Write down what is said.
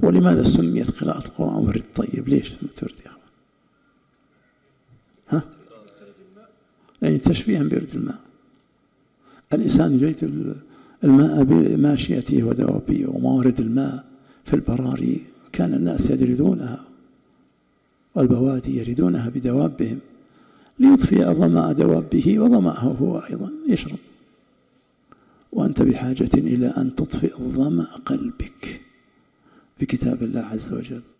ولماذا سميت قراءة القرآن ورد طيب؟ ليش تورد يا أخوان؟ ها؟ يعني تشبيها بورد الماء. الإنسان يريد الماء بماشيته ودوابه وموارد الماء في البراري كان الناس يردونها، والبوادي يردونها بدوابهم ليطفئ ظمأ دوابه وظمأه هو أيضا يشرب. وأنت بحاجة إلى أن تطفئ ظمأ قلبك بكتاب الله عز وجل.